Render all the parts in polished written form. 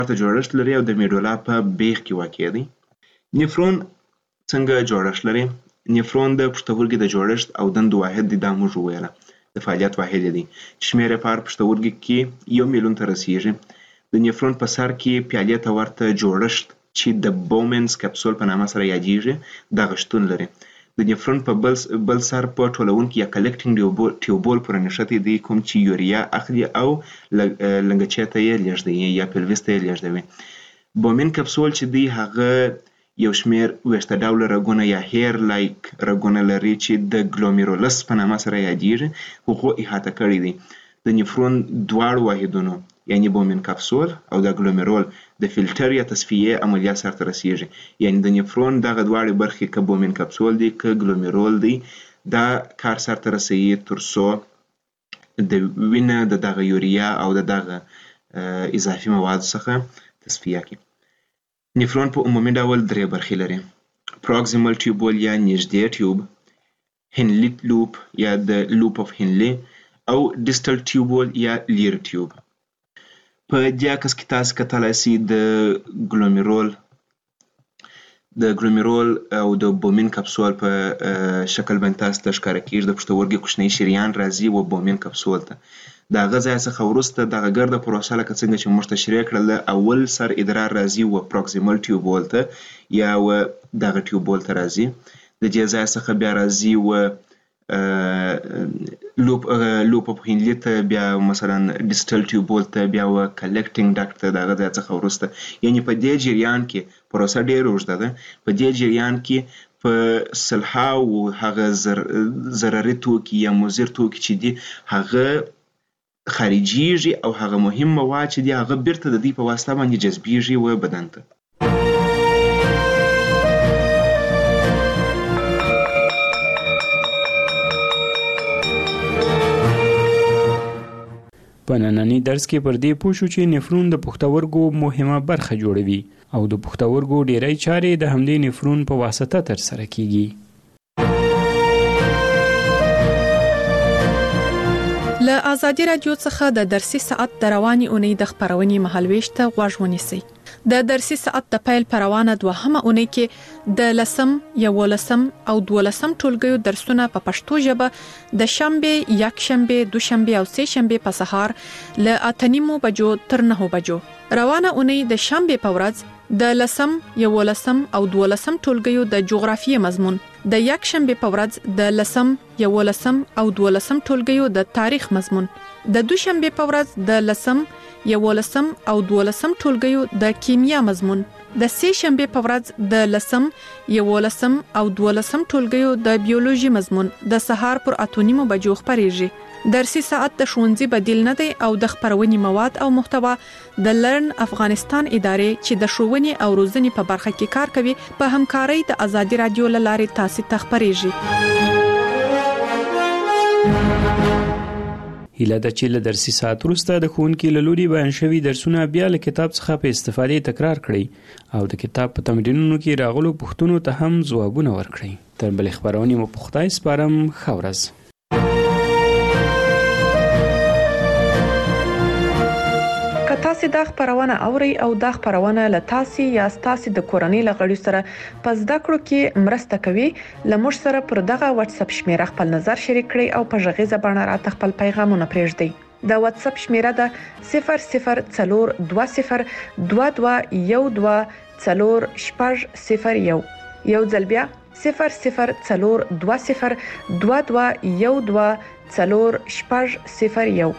ته جوړښت لري او د میډولا په بیخ کې واقع دی. نفرون څنګه جوړښت لري؟ نفرون د پښتورګي د جوړښت او دندو واحد دی. دا موږ وویله د فعالیت واحد دی. شمېر یې په هر پښتورګي کې 1 میلیون ته رسیږي. د نفرون په سر کې پیالې ته ورته جوړښت چې د بومنز کپسول په نامه سره یادیږي دغه شتون لري. د نفرون په بل سر په ټولونکي یا کلکټینګ ټیوبول پورې نښتي دی کوم چې یوریا اخلي او لنګچې ته یې لیږدوي یا پلویس ته یې لیږدوي. بومن کپسول چې دی هغه یو شمېر ویښته ډوله رګونه یا هیر لایک رګونه لري چې د ګلومیرولس په نامه سره یادیږي. هغو احاطه کړی دی. د نفرون دواړو واحدونو یعنی بومن کپسول او د ګلومیرول د فلټر یا تصفیې عملیات سرته رسیږي. یعنی د نفرون دغه دواړې برخې که بومن کپسول دی که ګلومیرول دی دا کار سرته رسوي تر څو د وینه د دغه یوریا او د دغه اضافي موادو څخه تصفیه کړي. نفرون په عمومي ډول 3 برخې لري: پروکسیمل ټیوبول یا نږدې ټیوب، هنلي لوپ یا د لوپ اف هنلي او ډیسټل ټیوبول یا لیر ټیوب. په دې عکس کې تاسو کتلای شئ د ګلومیرول او د بومن کپسول په شکل باندې تاسو ته ښکاره کیږي. د پښتورګي کوچنی شریان راځي و بومن کپسول ته. د هغه ځای څخه وروسته دغه ګرده پروسه لکه څنګه چې موږ تشریح کړل اول سر ادرار راځي و پروکسیمل ټیوبول ته یا و دغه ټیوبول ته راځي. د دې ځای څخه بیا راځي و لوپ اف هنلي ته، بیا مثلا ډیسټل ټیوبول ته، بیا و کلکټینګ ډاکټ ته. دغه ځای څخه وروسته یعنی په دې جریان کې پروسه ډېره اوږده ده. په دې جریان کې په سلهاوو هغه ضرري توکي یا مضر توکي چې دي هغه خارجيږي او هغه مهم مواد چې دي هغه بیرته د دې په واسطه باندې جذبیږي و بدن ته. په ننني درس کې پر دې پوه شو چې نفرون د پښتورګو مهمه برخه جوړوي او د پښتورګو ډیری چارې د همدې نفرون په واسطه ترسره کیږي. له آزادي رادیو څخه د درسي ساعت د رواني اونۍ د خبرونې مهالويش ته غوږ ونیسئ. د درسي ساعت د پیل پروانه دوهمه اونۍ کې د 10 11 او 12 ټولګیو درسونه په پښتو ژبه د شنبه، یکشنبه، دوشنبه او سه شنبه په سهار له 8:30 بجو تر 9 بجو. روانه اونۍ د شنبه په ورځ د 10 11 او 12 ټولګیو د جغرافیې مضمون، د یکشنبه په ورځ د 10 11 او 12 ټولګیو د تاریخ مضمون، د دوشنبه په ورځ د 10 11 او 12 ټولګیو د کیمیا مضمون، د سه شنبه په ورځ د 10 11 او 12 ټولګیو د بیولوژي مضمون د سهار پر 8:30 بجو خبريږي. درسي ساعت د ښوونځي بدیل نه دی او د خبرونې مواد او محتوا د لرن افغانستان ادارې چې د ښوونې او روزنې په برخه کې کار کوي په همکارۍ د آزادي رادیو لارې تاسو ته خبريږي. هیله ده چې له درسي ساعت وروسته د ښوونکي له لوري بیان شوي درسونه بیا له کتاب څخه په استفادې تکرار کړئ او د کتاب په تمرینونو کې راغلو پوښتنو ته هم ځوابونه ورکړئ. تر بلې خبرونې مو په خدای سپارم. ښه ورځ. که تاسو دا خبرونه اورئ او دا خبرونه له تاسو یا تاسو د کورنۍ لغړي سره پس دا کړو کې مرسته کوي، لمر سره پر دغه واتس اپ شمیره خپل نظر شریک کړئ او په ژغیزه باندې راته خپل پیغامونه پرېږدئ. دا واتس اپ شمیره ده 004212124001. یو ځل بیا 004212124001.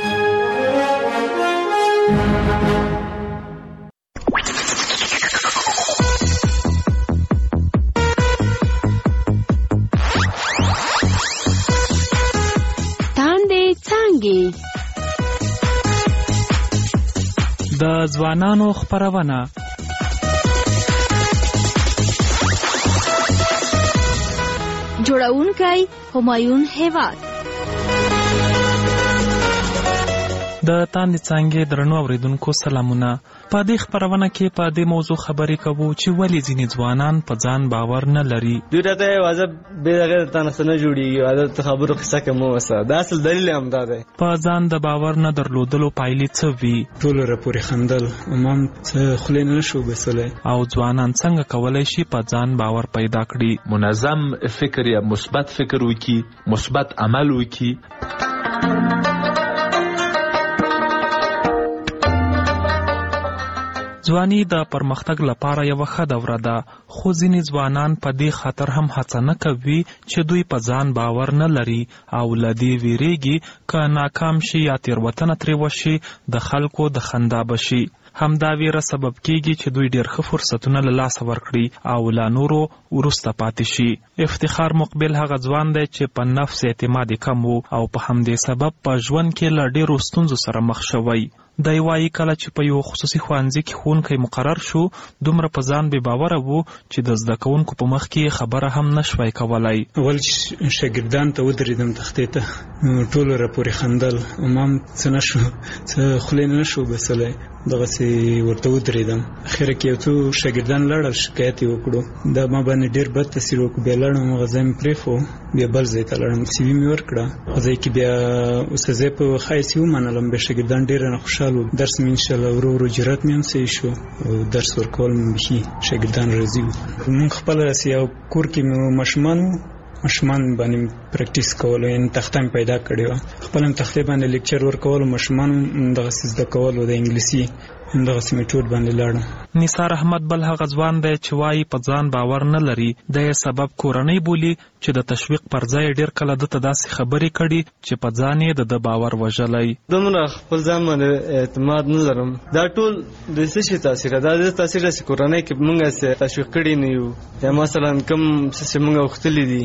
د ځوانانو خبرونه جوړونکی همایون هیواد. د د تاندې څانګې درنو اوریدونکو سلامونه. په دې خپرونه کې په دې موضوع خبرې کوو چې ولې ځینې ځوانان په ځان باور نه لري. دوی راته واځه بې دغه تانه نه جوړیږي، واځه خبرو قصه کوم وسه. دا اصل دلیل هم دا دی. په ځان د باور نه درلودلو پایلې څه وي؟ ټول را پورې خندل، امام څه خلې نه شو بسلای. او ځوانان څنګه کولای شي په ځان باور پیدا کړي؟ منظم فکر یا مثبت فکر وکړي، مثبت عمل وکړي. ځواني د پرمختګ لپاره یوه ښه دوره ده، خو ځینې ځوانان په دې خاطر هم هڅه نه کوي چې دوی په ځان باور نه لري او له دې ویریږي که ناکام شي یا تېروتنه ترې وشي د خلکو د خندا بشي. همدا ویره سبب کیږي چې دوی ډېر ښه فرصتونه له لاسه ورکړي او لا نورو وروسته پاتې شي. افتخار مقبل هغه ځوان دی چې په نفس اعتماد کم و او په همدې سبب په ژوند کې له ډېرو ستونزو سره مخ شوی. دی وایي کله چې په یو خصوصي ښوونځي کې ښوونکی مقرر شو، دومره په ځان بې باوره و چې د زده کوونکو په مخ کې خبره هم نشوی کولی. اول شاګردان ته ودرېدم تختې ته، ټولو را پورې خندل، امام څه نه شو، څه خولې نه شو بسلی، دغسې ورته ودرېدم. اخره کې یو څو شاګردان لاړل، شکایت یې وکړو، دا ما باندې ډېر بد تاثیر وکړو. بیا لاړم هغه ځای مې پرېښو، بیا بل ځای ته لاړم، CV مې ورکړه. هغه ځای کې بیا استاذۍ په ښایست یې ومنلم، بیا شاګردان ډېر رانه خوشحال و. درس مې انشاءالله ورو ورو جرات مې هم صحیح شو او درس ورکول مې بیخي شاګردان راضي وو. مونږ خپله راسې یو کور کې مو ماشومان باندې پریکټیس کولو، یعنې تخته مې پیدا کړې وه، خپل هم تختې باندې لیکچر ورکولو، ماشومان هم دغسې زده کولو د انګلیسي، همدغسې میټود باندې لاړم. نثار احمد بل هغه ځوان دی چې وایي په ځان باور نه لري. د یې سبب کورنۍ بولي چې د تشویق پر ځای ډېر کله ده ته داسې خبرې کړي چې په ځان یې د باور وژلی. دومره خپل ځان باندې اعتماد نه لرم. دا ټول د څه شي تاثیر ده؟ دا تاثیر ده چې کورنۍ کې موږ تشویق کړي نه یو، یا مثلا کوم څه چې موږ غوښتلي دي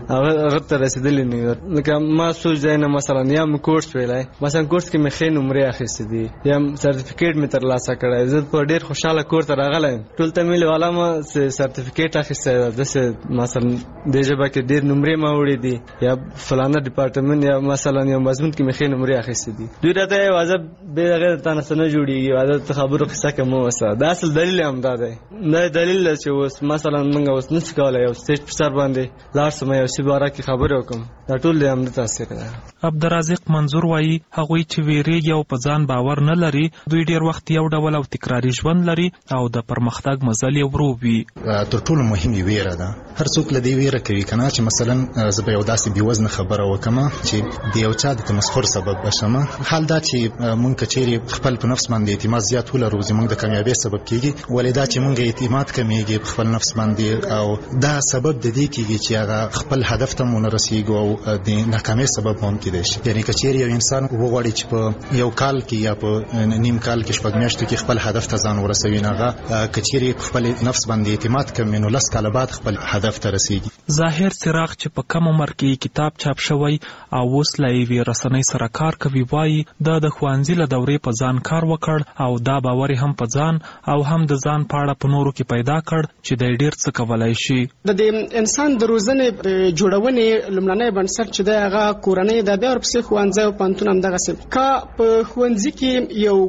هغه ته رسېدلي نه یو. لکه ما سوچ ځای نه مثلا یا مې کورس ویلی، مثلا کورس کې مې ښې نمرې اخیستې دي یا سرټیفیکیټ مې ترلاسه کړی، زه په ډېر خوشحاله کور ته راغلی یم. ټول ته مې والا ما سرټیفیکیټ اخیستی ده، داسې مثلا دې ژبه کې ډېر نمرې ما وړي دي یا فلانه ډپارټمنټ یا مثلا یو مضمون کې مې ښې نمرې اخیستې دي. دوی راته واځه بې دغه تانه څه نه جوړېږي، واځه خبرو قصه کوم وسه. دا اصل دلیل هم دا دی. دا دلیل دی چې اوس مثلا موږ اوس نشو کولی یو سټیج په سر باندې لاړ شم یو څه باره کې خبرې وکړم. دا ټول د همده تاثیر دی. عبدالرازق منظور وایي هغوی چې ویریږي او په ځان باور نه لري، دوی ډېر وخت یو ډول او تکراري ژوند لري او د پرمختګ مزل یې ورو وي. تر ټولو مهمه ویره ده. هر څوک له دې ویره کوي کنه چې مثلا زه به یو داسې بې وزنه خبره وکړم چې د یو چا د تمسخر سبب بشم. حال دا چې مونږ که چیرې خپل په نفس باندې اعتماد زیات ولرو، زموږ د کامیابۍ سبب کیږي. ولې دا چې مونږ اعتماد کمیږي په خپل نفس باندې او دا سبب د دې کیږي چې هغه خپل هدف ته مونږ رسیږو او د ناکامۍ سبب هم کیدای شي. یعنی که چیرې یو انسان وغواړي چې په یو کال کې یا په نیم کال کې شپږ میاشتو کې خپل هدف ته ځان ورسوي، نه هغه که چیرې خپل نفس باندې اعتماد کوي نو 10 کاله بعد خپل هدف ته رسیږي. ظاهر څراغ چې په کم عمر کې کتاب چاپ شوی او اوس له یوې رسنۍ سره کار کوي، وایي د ښوونځي له دورې په ځان کار وکړ او دا باور هم په ځان او هم د ځان په اړه په نورو کې پیدا کړ چې دی ډېر څه کولی شي. د انسان د روزنې جوړونې لومړنی بنسټ چې دی هغه کورنۍ ده، بیا ورپسې ښوونځی او پوهنتون همدغسې. که په ښوونځي کې یو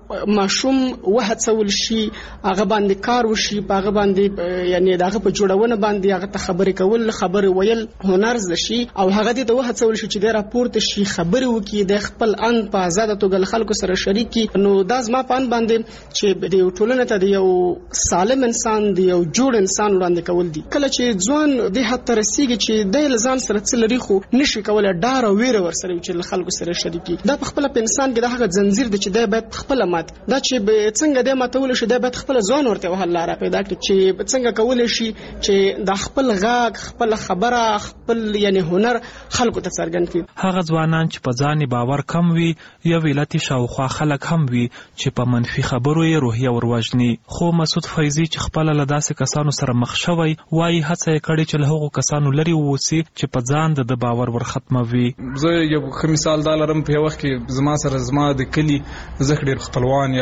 ماشوم وهڅول شي، هغه باندې کار وشي، په هغه باندې یعنی دغه په جوړونه باندې هغه ته خبرې کول، خبرې ویل هنر زده شي او هغه دې ته وهڅول شي چې د راپورته شي، خبرې وکړي، د خپل ان په آزاده توګه له خلکو سره شریک کړي. نو دا زما په ان باندې چې د یو ټولنې ته د یو سالم انسان، د یو جوړ انسان وړاندې کول دي. کله چې ځوان دې حد ته رسیږي چې د ځان سره څه لري خو نشي کولی ډار او ویره ورسره وي چې له خلکو سره شریک کړي، دا په خپله په انسان کې د هغه زنځیر دی چې دی باید خپله مات. دا چې څنګه دی ماتولی شي، دی باید خپله ځوان ورته یوه حل لاره پیدا کړي چې څنګه کولی شي چې د خپل غږ، خپله خبره، خپل یعنی هنر خلکو ته څرګند کړي. هغه ځوانان چې په ځان باور کم وي، یو علت شاوخوا خلک هم وي چې په منفي خبرو یې روحیه وروژني. خو مسعود فیضي چې خپله له داسې کسانو سره مخ شوی، وایي هڅه یې کړې چې له هغو کسانو لرې واوسي چې په ځان د باور ورختموي. زه یو ښه مثال دا لرم، په یو وخت کې زما سره زما د کلي زه ډېر خپلوان یا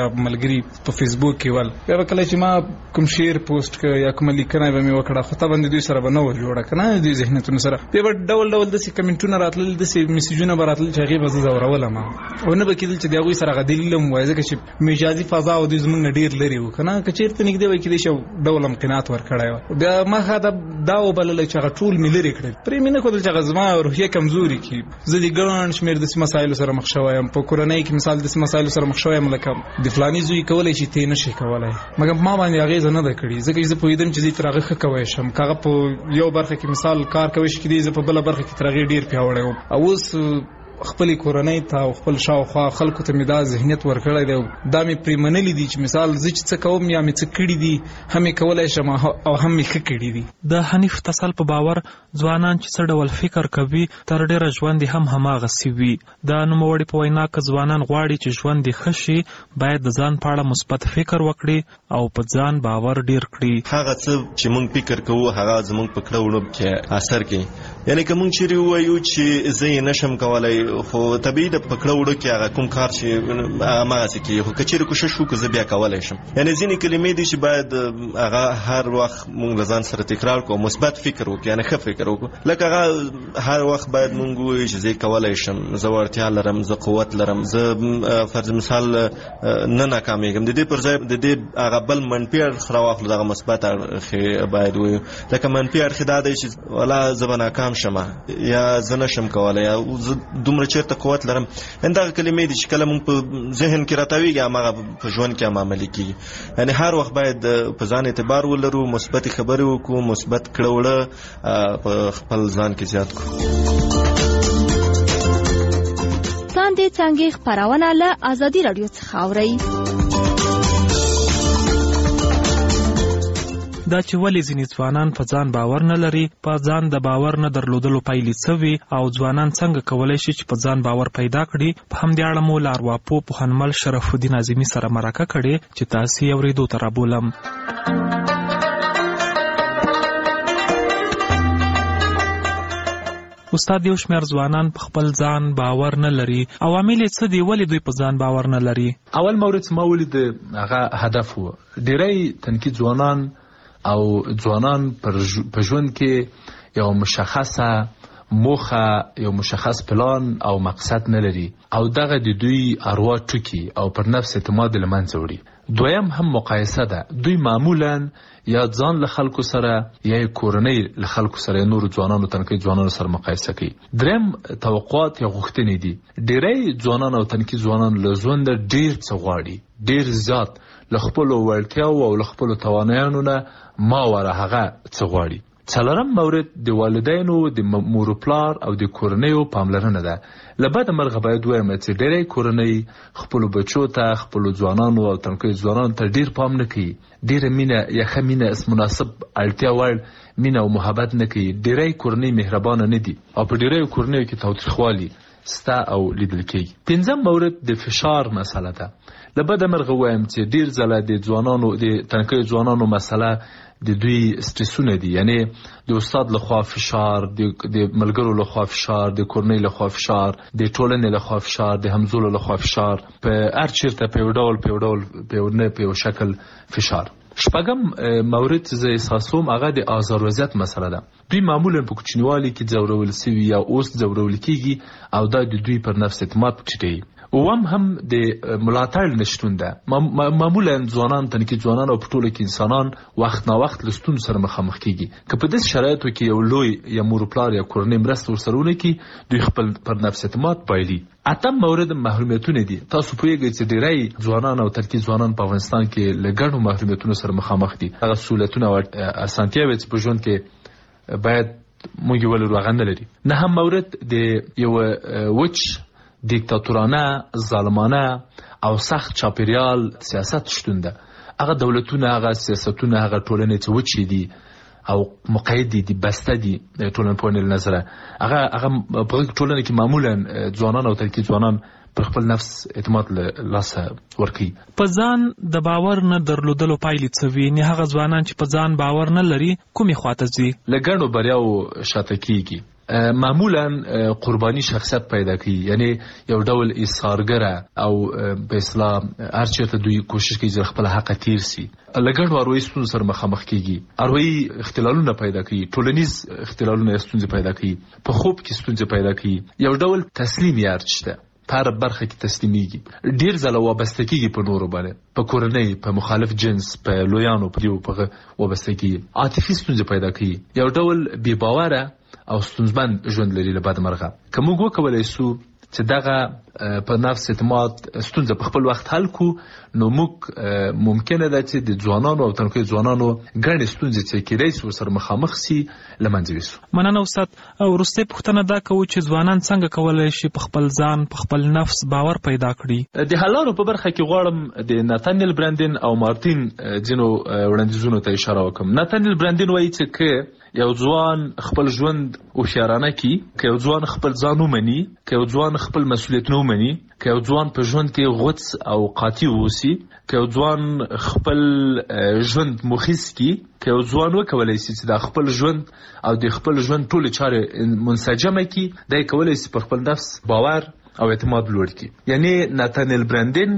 یا ملګری په فیسبوک کې ول بیا کله چې ما کوم شیر پوسټ ک یا کوم لیکنه به مې وکړه خو ته باندې دوی سره به نه جوړه کنه دوی ذهنیتونو سره بیا ډول ډول د کمنټونو راتلل د میسجونه براتل چې هغه به زورول ما او نه به کېدل چې دا غوي سره غدلیلم وای ځکه چې مجازي فضا او د زمونږ ډیر لري و کنه کچیرته نګدي وای کېدې شو ډول امکانات ورکړای بیا ما دا وبلل چې هغه ټول ملي کړل پرې مینه کول چې غزما روحیه کمزوري کی زه د ګران شمیر د مسایلو سره مخ شوایم په کورنۍ کې مثال د مسایلو سره مخ شوایم لکه د فلاني زوی کولای شي ته نشي کولای مګر ما باندې هغه نه ده کړی ځکه چې په دې چې ترغه ښه کوي شم کاغه په یو برخه کې مثال کار کوي چې دې په بل برخه کې ترغه ډیر پیاوړی او اوس خپل کورنۍ ته او خپل شاوخوا خلکو ته مې دا ذهنیت ورکړی دی دا مې پرې منلي دي چې مثال زه چې څه کوم یا مې څه کړي دي هم یې کولی شم او هم مې ښه کړي دي. د حنیف تسل په باور ځوانان چې څه ډول فکر کوي تر ډېره ژوند هم هماغسې وي. د نوموړي په وینا که ځوانان غواړي چې ژوند یې ښه شي باید د ځان په اړه مثبت فکر وکړي او په ځان باور ډیر کړي. هغه څه چې موږ فکر کوو هغه زموږ په کړه وړو کې اثر کوي. یعنی که موږ چیرې ووایو چې زه یې نشم کولی خو طبیعي د پکړه وړو کې هغه کوم کار چې هغه مغسې کې خو که چیرې کوشش وکړو زه بیا کولی شم. یعنې ځینې کلمې دي چې باید هغه هر وخت موږ له ځان سره تکرار کړو مثبت فکر وکړو یعنې ښه فکر وکړو لکه هغه هر وخت باید موږ ووایو چې زه کولی شم زه وړتیا لرم زه قوت لرم زه فرض مثال نه ناکامیږم د دې پر ځای د دې هغه بل منفي اړخ راواخلو دغه مثبت اړخ باید ووایو لکه منفي اړخ دا دی چې والا زه به ناکام شمه یا زه نشم کولی یا زه دومره چېرته قوت لرم. دغه کلمې دي چې کله موږ په ذهن کې راتاویږي هماغه په ژوند کې هم عملي کېږي. یعنې هر وخت باید په ځان اعتبار ولرو مثبتې خبرې وکړو مثبت کړه وړه په خپل ځان کې زیات کړو. لاندې څانګې خپرونه له ازادي راډیو څخه اورئ. دا چې ولې ځینې ځوانان په ځان باور نه لري په ځان د باور نه درلودلو پایلې څه وي او ځوانان څنګه کولی شي چې په ځان باور پیدا کړي په همدې اړه مو له ارواپوه پوهنمل شرف الدین اعظمي سره مرکه کړې چې تاسې یې اورېدو ته رابولم. استاد یو شمېر ځوانان په خپل ځان باور نه لري عوامل یې څه دي ولې دوی په ځان باور نه لري؟ اول مورد ما ولید هغه هدف و ډېری تنکي ځوانان او ځوانان په ژوند کې یو مشخصه موخه یو مشخص پلان او مقصد نه لري او دغه د دوی اروا ټوکي او پر نفس اعتماد له منځه وړي. دویم هم مقایسه ده دوی معمولا یا ځان له خلکو سره یا کورنۍ له خلکو سره نور ځوانانو تنکي ځوانانو سره مقایسه کوي. دریم توقعات یا غوښتنې دي ډېری ځوانان او تنکي ځوانان له ژوند ډېر څه غواړي ډېر زیات له خپلو وړتیاو او له خپلو توانایانو نه ماوره هغه څه غواړي. څلورم مورد د والدینو د مور و پلار او د کورنیو پاملرنه ده. له بده مرغه باید ووایم چې ډېری کورنۍ خپلو بچو ته خپلو ځوانانو او تنکیو ځوانانو ته ډېر پام نه کوي ډېره مینه یا ښه مینه مناسب اړتیا وړ مینه او محبت نه کوي. ډېری کورنۍ مهربانه نه دي او په ډېریو کورنیو کې تاوتریخوالي ستا او لیدل کېږي. پنځم مورد د فشار مسله ده. له بده مرغه ووایم چې ډېر ځله د ځوانانو د تنکیو ځوانانو مسله د دوی سټرسونه دي یعنی د استاد لخوا فشار د ملګرو لخوا فشار د کورنۍ لخوا فشار د ټولنې لخوا فشار د همزولو لخوا فشار په هر چیرته په یو ډول په یو شکل فشار. شپږم مورد چې زه احساسوم هغه د آزار وضعیت مسله ده. دوی معمولا په کوچنیوالي کې ځورول سوي یا اوس ځورول کېږي او دا د دوی پر نفس اعتماد ټیټوي. اوم هم د ملاتړ نشتون ده. معمولا ځوانان تنکي ځوانان او په ټوله کې انسانان وخت نا وخت له ستونزو سره مخامخ کېږي. که په داسې شرایطو کې یو لوی یا مور پلار یا کورنۍ مرسته ورسره ونه کړي دوی خپل پر نفس اعتماد بایلي. اتم مورد محرومیتونه دي. تاسو پوهیږئ چې ډېری ځوانان او ترکي ځوانان په افغانستان کې له ګڼو محرومیتونو سره مخامخ دي. هغه سهولتونه او اسانتیاوې چې په ژوند کې باید موږ یې ولرو هغه نه لري. نهم مورد د یو وچ دیکتاتورانه ظالمانه او سخت چاپیریال سیاست شتون ده. هغه دولتونه هغه سیاستونه هغه ټولنې چې وچې دي او مقید دي بسته دي ټولنپوهنې له نظره هغه په ټولنه کې معمولا ځوانان او ترکي ځوانان پر خپل نفس اعتماد له لاسه ورکوي. په ځان د باور نه درلودلو پایلې څه وي؟ هغه ځوانان چې په ځان باور نه لري کومې خواته ځي؟ له ګڼو بریاو شاته کېږي. معمولا قربانی شخصیت پیدا کوي، یعنی یو ډول ایثارګره او په اسلام هر چیرته دوی کوشش کوي چې خپل حق تیر سي. لګړ واروي ستونزې سره مخامخ کیږي، اروي اختلالونه پیدا کوي، ټولنیز اختلالونه ستونزې پیدا کوي، په خوب کې ستونزې پیدا کوي، یو ډول تسلیم یارچته په برخه کې تسلیمیږي، ډیر ځله وابسته کیږي په نورو باندې، په کورنۍ، په مخالف جنس، په لویانو په دیو په وابسته کیږي، عاطفي ستونزې پیدا کوي، یو ډول بې باوره او ستونزمن ژوند لري. له بده مرغه که موږ وکولای شو چې دغه په نفس اعتماد ستونزه په خپل وخت حل کو، نو موږ ممکنه ده چې د ځوانانو او تنکي ځوانانو ګڼې ستونزې چې کېدای شي ورسره مخامخ سي له منځه یوسو. مننه استاد. او وروستۍ پوښتنه دا کوو چې ځوانان څنګه کولی شي په خپل ځان په خپل نفس باور پیدا کړي؟ د حل لارو په برخه کې غواړم د ناتانیل برانډین او مارتین ځینو وړاندیزونو ته اشاره وکړم. ناتانیل برانډین وایي چې که یو ځوان خپل ژوند هوښیارانه کړي، که یو ځوان خپل ځان ومني، که یو ځوان خپل مسؤلیتونه ومني، که یو ځوان په ژوند کې غوڅ او قاطع واوسي، که یو ځوان خپل ژوند مخیس کړي، که یو ځوان وکولای شي چې د خپل ژوند او د خپل ژوند ټولې چارې منسجمه کړي، دا یې کولی شي پر خپل نفس باور او اعتماد لوړ کړي. یعنی ناتانیل برانډین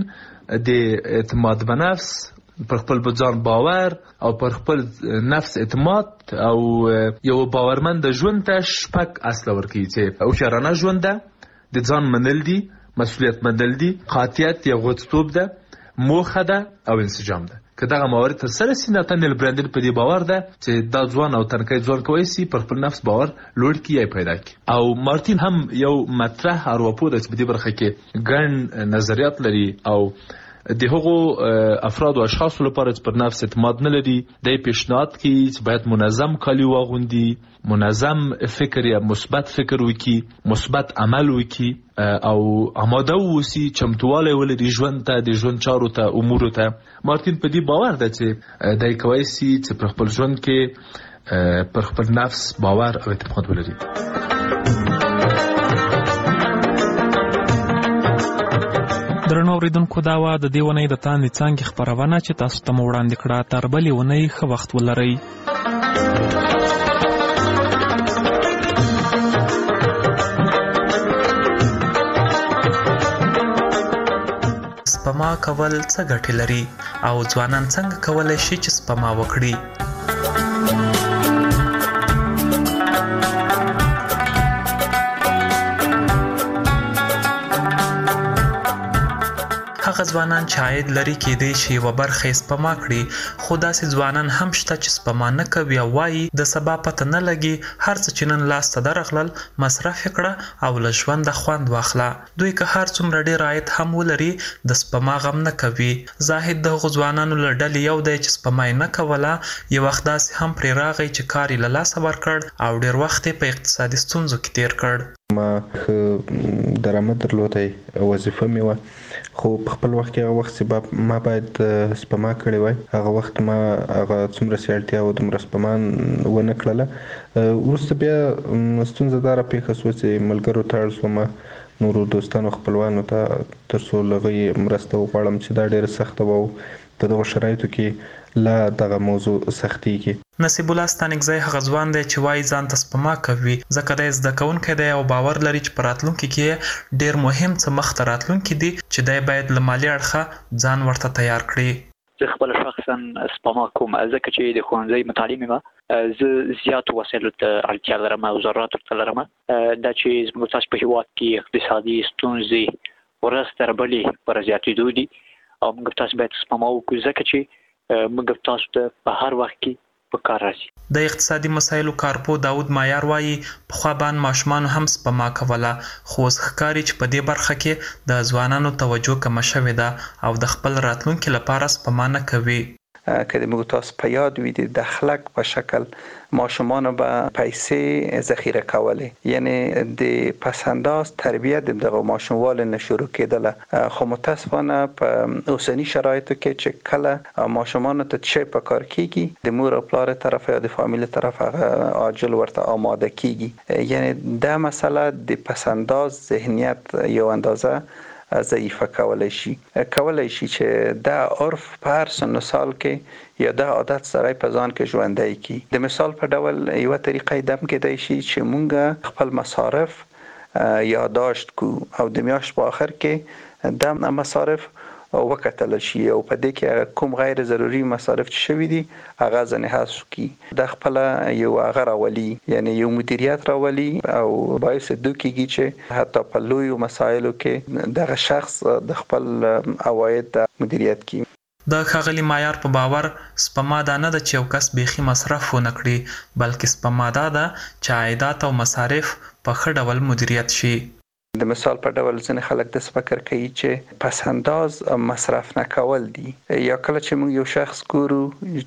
د اعتماد په نفس، پر خپل ځان باور او پر خپل نفس اعتماد او یو باورمند ژوند ته 6 اصل ورکړي چې هوښیارانه ژوند ده، د ځان منل دي، مسؤلیت منل دي، قاطعیت یا غوڅتوب ده، موخه ده او انسجام ده. که دغه موارد تر سره سي، ناتانیل برانډین په دې باور ده چې دا ځوان او تنکی ځوان کولی سي پر خپل نفس باور لوړ کړي یا پیدا کړي. او مارتین هم یو مطرح ارواپوه ده چې په دې برخه کې ګڼ نظریات لري او د هغو افراد او اشخاصو لپاره چې پر نفس اعتماد نه لري، د پیشنهاد کوي چې باید منظم کالي واغوندي، منظم فکر یا مثبت فکر وکړي، مثبت عمل وکړي او آماده واوسي، چمتوالی ولري ژوند ته، د ژوند چارو ته، امورو ته. مارتین په دې باور ده چې دی کولی سي چې پر خپل ژوند کې پر خپل نفس باور او اعتماد ولري. درنو اوریدونکو، دا وه د دې اونۍ د تاندې څانګې خپرونه چې تاسو ته مو وړاندې کړه. تر بلې اونۍ ښه وخت ولرئ. سپما کول څه ګټې لري او ځوانان څنګه کولی شي چې سپما وکړي؟ هغه ځوانان چې عاید لري کېدای شي یوه برخه یې سپما کړي، خو داسې ځوانان هم شته چې سپما نه کوي او وایي د سبا پته نه لګي، هر څه چې نن لاس ته درغلل مصرف یې کړه او له ژونده خوند واخله. دوی که هر څومره ډېر عاید هم ولري د سپما غم نه کوي. زاهد د هغو ځوانانو له ډلې یو دی چې سپما یې نه کوله، یو وخت داسې هم پرې راغی چې کار یې له لاسه ورکړ او ډېر وخت یې په اقتصادي ستونزو کې تیر کړ. ما ښه درآمد درلودی، وظیفه مې وه، خو په خپل وخت کې هغه وخت چې ما باید سپما کړې وای، هغه وخت ما هغه څومره چې اړتیا وه دومره سپما ونه کړله. وروسته بیا ستونزه دا راپېښه شوه چې ملګرو ته اړ شوم، نورو دوستانو خپلوانو ته، تر څو له هغوی مرسته وغواړم چې دا ډېره سخته وه او په دغو شرایطو کې لا دغه موضوع سختېږي. نصیب الله ستانکزی هغه ځوان دی چې وایي ځان ته سپما کوي، ځکه دی زده کوونکی دی او باور لري چې په راتلونکي کې ډېر مهم څه مخته راتلونکي دي چې دی باید له مالي اړخه ځان ورته تیار کړي. زه خپل شخصا سپما کوم، ځکه چې د ښوونځي متعلم یم، زه زیاتو وسایلو ته اړتیا لرم او ضروراتو ته لرم. دا چې زموږ تاسو په هېواد کې اقتصادي ستونزې ورځ تر بلې پر زیاتېدو دي او موږ تاسو باید سپما وکړو، ځکه چې موږ تاسو ته په هر وخت کې په کار راځي. د اقتصادي مسایلو کارپو داود مایار وایي پخوا باندې ماشومانو هم سپما کوله، خو اوس ښکاري چې په دې برخه کې د ځوانانو توجه کمه شوې ده او د خپل راتلونکي لپاره سپما نه کوي. که د موږ تاسو په یاد وي د دخلک په شکل ماشومان به پیسې ذخیره کولې، یعنی د پسنداز تربیت د دغه ماشوموال نه شروع کېدله. خو متاسفانه په اوسنی شرایطو کې چې کله ماشومان ته چې په کار کېږي د مور او پلار طرف یا د فامیل طرف هغه عاجل ورته آماده کېږي، یعنی دا مسله د پسنداز ذهنیت یو اندازه ضعیفه کولای شي چې دا عرف په هر سن سال کې یا دا عادت سره په ځان کې ژوندی کی. د مثال په ډول یو طریقه دم کېدای شي چې مونږ خپل مصارف یادداشت کو او د میاشت په آخر کې د مصارف وکتل شي او په دې کې کوم غیر ضروري مصارف چې شوي دي هغه ځنه حذف کی. د خپل یو هغه راولي یعنی یو مدیریت راولي او باعث دوکیږي چې حتی په لوی مسایلو کې دغه شخص د خپل عواید مدیریت کی. د ښاغلي معیار په باور سپما دا نه ده چې یو کس بیخي مصرف ونه کړي، بلکې سپما دا ده چې عایدات او مصارف په ښه ډول مدیریت شي. د مثال په ډول ځینې خلک د فکر کوي چې پس انداز مصرف نه کول دي، یا کله چې موږ یو شخص ګورو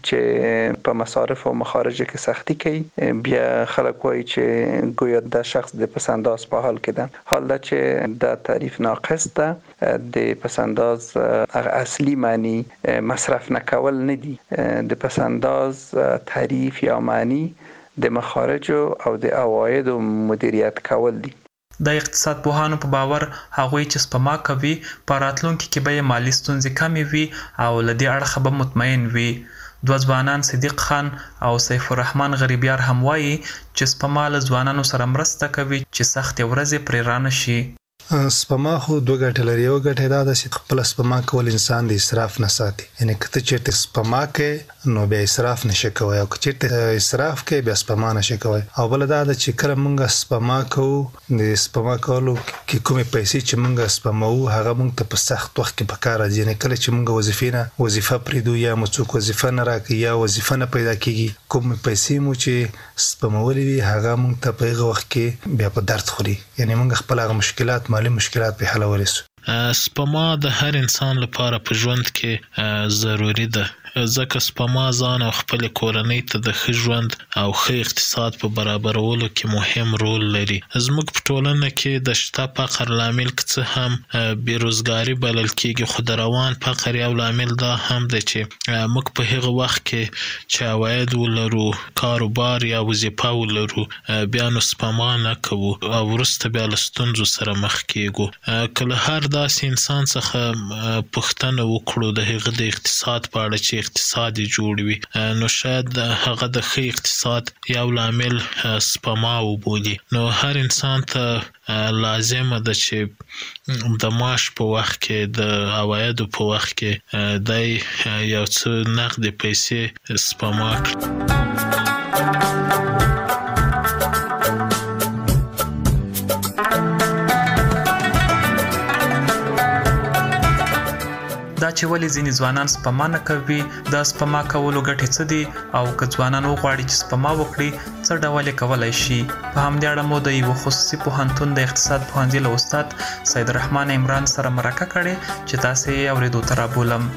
چې په مصارف او مخارج کې سختی کوي بیا خلک وایي چې گویا د شخص د پس انداز په حال کې ده. حال دا چې د تعریف ناقص ده. د پس انداز اصلي معنی مصرف نه کول نه دي. د پس انداز تعریف یا معنی د مخارج او د عواید مدیریت کول دي. د اقتصاد پوهانو په باور هغوی چې سپما کوي په راتلونکي کې به یې مالي ستونزې کمې وي او له دې اړخه به مطمئن وي. دوه ځوانان صدیق خان او سیف الرحمن غریبیار هم وایي چې سپما له ځوانانو سره مرسته کوي چې سختې ورځې پرې رانه شي. سپما خو دوه ګټې لري. یو ګټه دا ده چې خپل سپما کول انسان د اسراف نه ساتي، یعنی کته چې سپما کې نو بیا اسراف نشي کوي او چې اسراف کې بیا سپما نشي کوي. او بل دا ده چې کله موږ سپما کوو د سپما کولو کې کومې پیسې چې موږ سپمو هغه موږ ته په سخت وخت کې پکار راځي. یعنی کله چې موږ وظیفه پریدو یا موږ وظیفه نه راکې یا وظیفه نه پیدا کیږي کومې پیسې مو چې سپمولې وي هغه موږ ته په هغه وخت کې بیا په درد خوري. یعنی موږ خپل هغه مشکلات مالی مشکلات په حلولای شو. سپما د هر انسان لپاره په ژوند کې ضروری ده، ځکه سپما ځان او خپل کورنۍ ته د ښه ژوند او ښه اقتصاد په برابرولو کې مهم رول لري. زموږ په ټولنه کې د شته فقر لامل که څه هم بیروزګاري بلل کېږي، خو د روان فقر یو لامل دا هم ده چې موږ په هغه وخت کې چې عواید ولرو، کاروبار یا وظیفه ولرو، بیا نو سپما نه کوو او وروسته بیا له ستونزو سره مخ کېږو. که له هر داسې انسان څخه پوښتنه وکړو د هغه د اقتصاد په اړه چې اقتصاد جوړ وي، نو شاید هغه د ښه اقتصاد یو لامل سپما وبولي. نو هر انسان ته لازمه ده چې د معاش په وخت کې د عوایدو په وخت کې دی یو څه نقدې پیسې سپما کړي. دا چې ولې ځینې ځوانان سپما نه کوي، د سپما کولو ګټې څه دي او که ځوانان وغواړي چې سپما وکړي څه ډول یې کولی شي. په همدې اړه مو د یوه خصوصي پوهنتون د اقتصاد پوهنځي له استاد سید الرحمن عمران سره مرکه کړې چې تاسې یې اورېدو ته رابولم.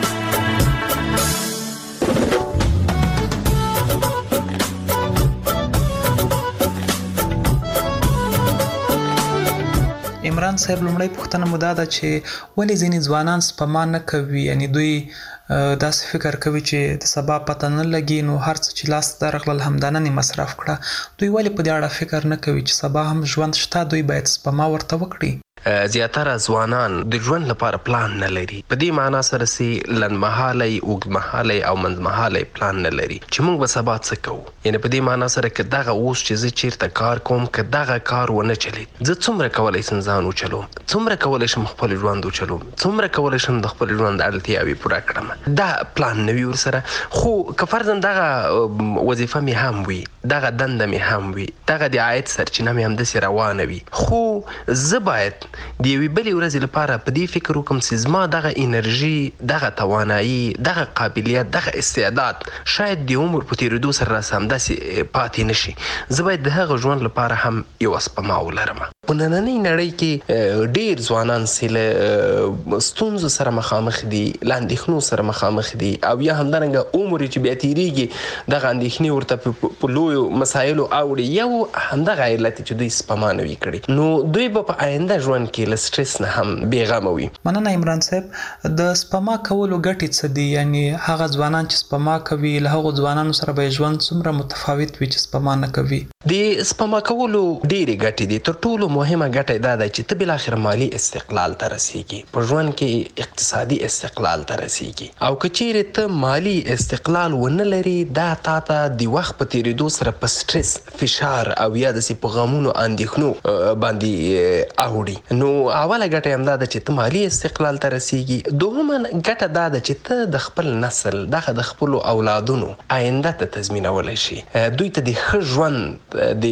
عمران صاحب، لومړی پوښتنه مو دا ده چې ولې ځینې ځوانان سپما نه کوي؟ یعنی دوی داسې فکر کوي چې د سبا پته نه لګي نو هر څه چې لاس ته درغلل همدا نن یې مصرف کړه. دوی ولې په دې اړه فکر نه کوي چې سبا هم ژوند شته، دوی باید سپما ورته وکړي؟ زیاتره ځوانان د ژوند لپاره پلان نه لري. په دې معنا سره چې لنډمهالی، اوږدمهالی او منځمهالی پلان نه لري چې موږ به سبا څه کوو. یعنی په دې معنا سره که دغه اوس چې زه چیرته کار کوم که دغه کار ونه چلید، زه څومره کولی شم ځان وچلوم، څومره کولی شم خپل ژوند وچلوم، څومره کولی شم د خپل ژوند اړتیاوې پوره کړم. دا پلان نه وي ورسره. خو که فرضاً دغه وظیفه مې هم وي، دغه دنده مې هم وي، دغه د عاید سرچینه مې همداسې روانه وي، خو زه باید د یوې بلې ورځې لپاره په دې فکر وکړم چې زما دغه انرژي، دغه توانایي، دغه قابلیت، دغه استعداد شاید د عمر په تېرېدو سره راسه همداسې پاتې نه شي. زه باید د هغه ژوند لپاره هم یوه سپما ولرم. په نننۍ نړۍ کې ډېر ځوانان چې له ستونزو سره مخامخ دي، له اندېښنو سره مخامخ دي او یا همدارنګه عمر چې بیا تېرېږي دغه اندېښنې ورته په لویو مسایلو اوړي. یو همدغه علت چې دوی سپما نه وي کړې، نو دوی به په آینده ژوند کې له سټرس نه هم بېغمه وي. مننه عمران صاحب. د سپما کولو ګټې څه دي؟ یعنی هغه ځوانان چې سپما کوي له هغو ځوانانو سره به ژوند څومره متفاوت وي چې سپما نه کوي؟ د سپما کولو ډېرې ګټې دي. تر ټولو مهمه ګټه دا ده چې ته بالاخره مالی استقلال ته رسیږي، په ژوند کې اقتصادي استقلال ته رسیږي. او که چیرې ته مالی استقلال ونه لري، دا تا ته د وخت په تېرېدو سره په سټرس، فشار او یا داسې په غمونو اندېښنو باندې اوړي. نو اوله ګټه همدا ده چې ته مالی استقلال ته رسیږي. دوهمه ګټه دا ده چې ته د خپل نسل دغه د خپلو اولادونو آینده ته تضمینولی شي، دوی ته د ښه ژوند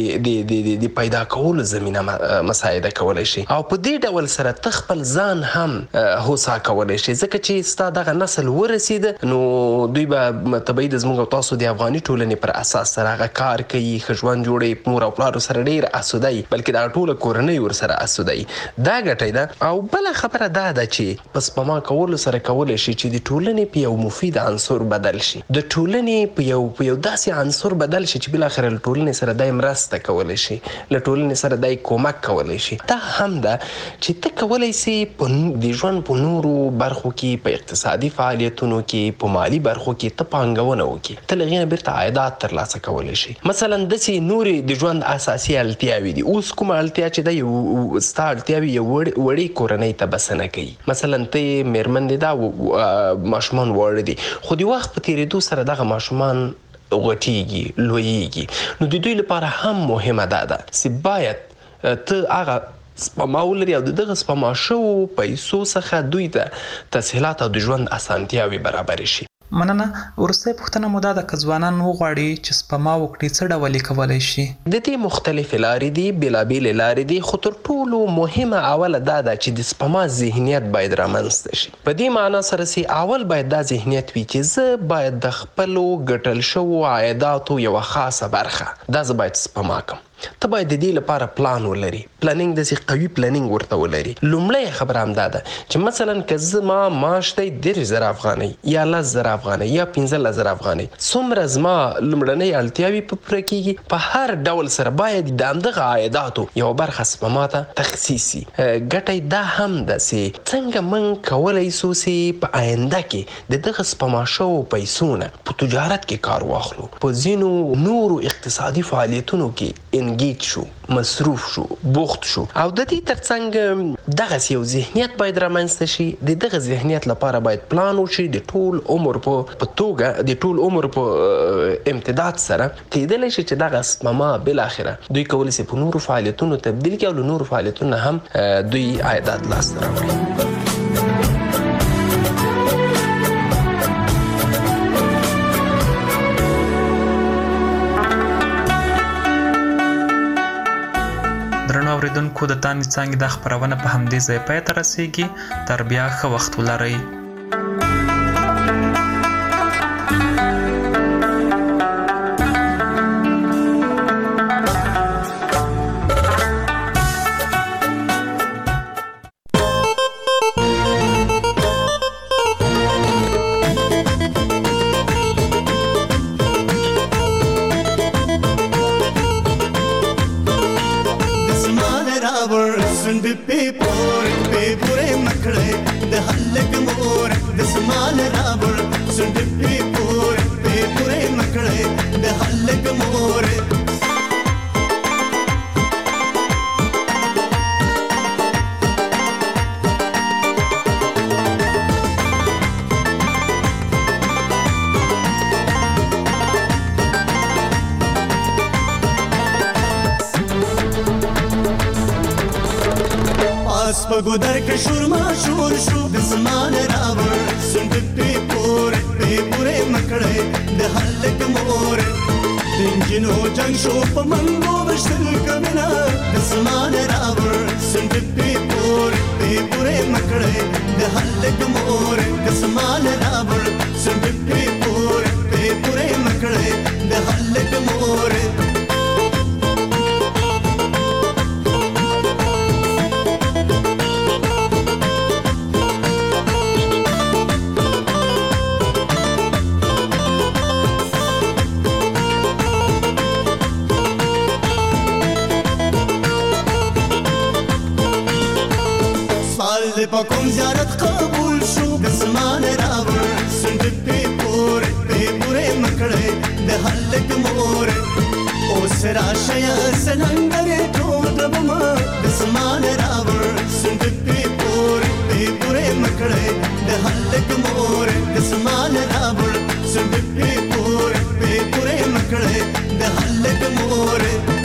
د پیدا کولو زمینه مساعده کولی شي. او په دې ډول سره ته خپل ځان هم هوسا کولی شي، ځکه چې ستا دغه نسل ورسېده نو دوی به طبیعي د زموږ او تاسو د افغاني ټولنې پر اساس سره هغه کار کوي، ښه ژوند جوړوي، مور او پلارو سره ډېر اسوده وي، بلکې دا ټوله کورنۍ ورسره اسوده وي. دا ګټه ده. او بله خبره دا ده چې په سپما کولو سره کولی شي چې د ټولنې په یو مفید عنصر بدل شي، د ټولنې په یو داسې عنصر بدل شي چې بالاخره له ټولنې سره دای مرسته کولی شي، له ټولنې سره دای کومک کولی شي. دا هم ده چې ته کولی سي د ژوند په نورو برخو کې، په اقتصادي فعالیتونو کې، په مالي برخو کې ته پانګونه وکړي، ته له هغې نه بیرته عایدات ترلاسه کولی شي. مثلا داسې نورې د ژوند اساسي اړتیاوې دي. اوس کومه اړتیا چې ده ستا اړتیاوې یو وړې کورنۍ ته بسنه کوي. مثلا ته یې مېرمن دې دا ماشومان واړه دي، خو د وخت په تېرېدو سره دغه ماشومان غټیږي، لویږي. نو د دوی لپاره هم مهمه ده چې باید ته هغه سپما ولري او د دغه سپما شوو پیسو څخه دوی ته تسهیلات او د ژوند اسانتیاوې برابرې شي. مننه. وروستۍ پوښتنه مو دا ده که ځوانان وغواړي چې سپما وکړي څه ډول یې کولی شي؟ د دې مختلفې لارې دي، بېلابېلې لارې دي، خو تر ټولو مهمه اوله دا ده چې د سپما ذهنیت باید رامنځته شي. په دې معنا سره چې اول باید دا ذهنیت وي چې زه باید د خپلو ګټل شوو عایداتو یوه خاصه برخه دا زه باید سپما کړم. ته باید د دې لپاره پلان ولري، پلانینګ داسې قوي پلانینګ ورته ولري. لومړی خبره همدا ده چې مثلا که زما معاش دی 10,000 افغانۍ یا 10,000 افغانۍ یا 15,000 افغانۍ، څومره زما لومړنۍ اړتیاوې په پوره کېږي، په هر ډول سره باید د همدغه عایداتو یوه برخه سپما ته تخصیص شي. ګټه دا هم ده چې څنګه موږ کولی سو چې په آینده کې د دغه سپما شوو پیسو نه په تجارت کې کار واخلو، په ځینو نورو اقتصادي فعالیتونو کې انګیج شو، مصروف شو، بوخت شو. او د دې ترڅنګ دغسې یو ذهنیت باید رامنځته شي. د دغه ذهنیت لپاره باید پلان وشي د ټول عمر په توګه، د ټول عمر په امتداد سره کېدلی شي چې دغه سپما بالاخره دوی کولی شي په نورو فعالیتونو تبدیل کړي او له نورو فعالیتونو هم دوی عایدات لاسته راوړي. درنو اوریدونکو، د تانې څانګې دا خپرونه په همدې ځای پای ته رسیږي. تر بیا ښه وخت ولرئ. پګودر کې شورما شور شو د زمان راوړ سند په پورې مکړې د هلک مور دنجنو جنگ شو په منګو بشل کمنا د زمان راوړ سند په پورې مکړې د هلک مور د زمان راوړ سند په پورې مکړې د هلک مور پاکم زیارت قبول شو د زمان راوړ سند په پورې مکړې مکړې د هلک مور او سرا شیا سلندر ټوټ بما د سمان راور سند په پورې مکړې د هلک مور د سمان راور سند په پورې مکړې د هلک مور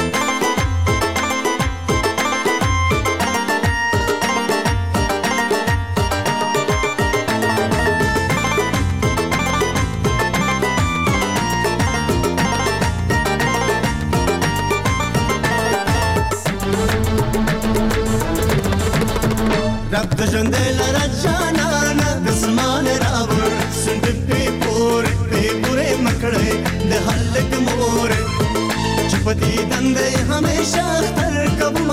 رب د ژوندې لره جانانه د سمان راوړ سند په پورې مکړې د هلک مور چې په دې دندې همیشه اختر قبول